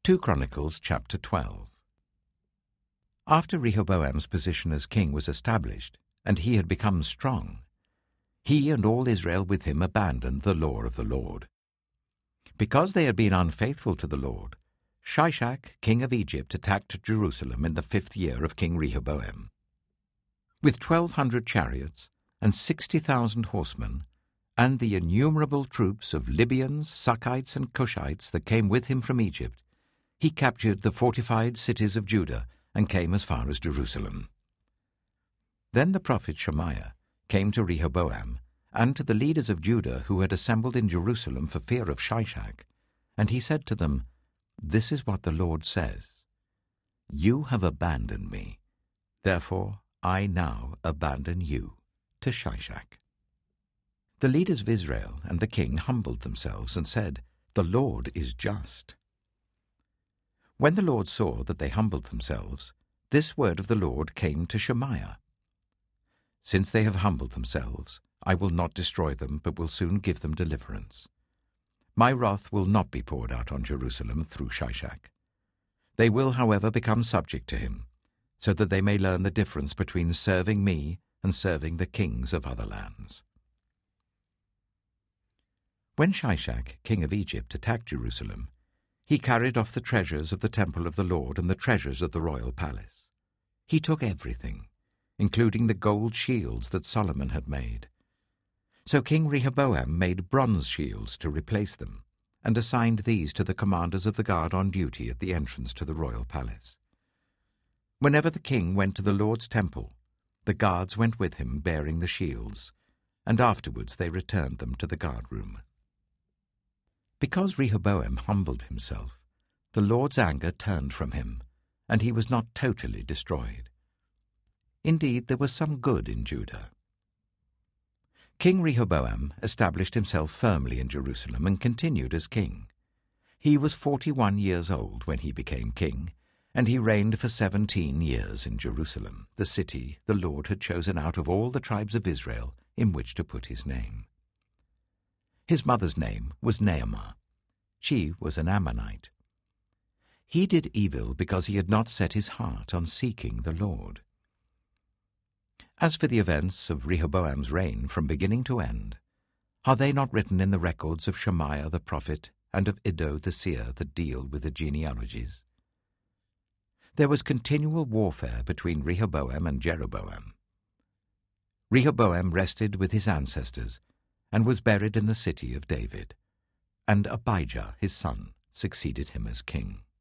2 Chronicles chapter 12. After Rehoboam's position as king was established, and he had become strong, he and all Israel with him abandoned the law of the Lord. Because they had been unfaithful to the Lord, Shishak, king of Egypt, attacked Jerusalem in the 5th year of King Rehoboam. With 1,200 chariots and 60,000 horsemen, and the innumerable troops of Libyans, Sukkites, and Cushites that came with him from Egypt, he captured the fortified cities of Judah and came as far as Jerusalem. Then the prophet Shemaiah came to Rehoboam and to the leaders of Judah who had assembled in Jerusalem for fear of Shishak, and he said to them, "This is what the Lord says, You have abandoned me, therefore I now abandon you to Shishak." The leaders of Israel and the king humbled themselves and said, "The Lord is just." When the Lord saw that they humbled themselves, this word of the Lord came to Shemaiah. "Since they have humbled themselves, I will not destroy them, but will soon give them deliverance. My wrath will not be poured out on Jerusalem through Shishak. They will, however, become subject to him, so that they may learn the difference between serving me and serving the kings of other lands." When Shishak, king of Egypt, attacked Jerusalem, he carried off the treasures of the temple of the Lord and the treasures of the royal palace. He took everything, including the gold shields that Solomon had made. So King Rehoboam made bronze shields to replace them, and assigned these to the commanders of the guard on duty at the entrance to the royal palace. Whenever the king went to the Lord's temple, the guards went with him bearing the shields, and afterwards they returned them to the guard room. Because Rehoboam humbled himself, the Lord's anger turned from him, and he was not totally destroyed. Indeed, there was some good in Judah. King Rehoboam established himself firmly in Jerusalem and continued as king. He was 41 years old when he became king, and he reigned for 17 years in Jerusalem, the city the Lord had chosen out of all the tribes of Israel in which to put his name. His mother's name was Naamah. She was an Ammonite. He did evil because he had not set his heart on seeking the Lord. As for the events of Rehoboam's reign from beginning to end, are they not written in the records of Shemaiah the prophet and of Iddo the seer that deal with the genealogies? There was continual warfare between Rehoboam and Jeroboam. Rehoboam rested with his ancestors and was buried in the city of David, and Abijah his son succeeded him as king.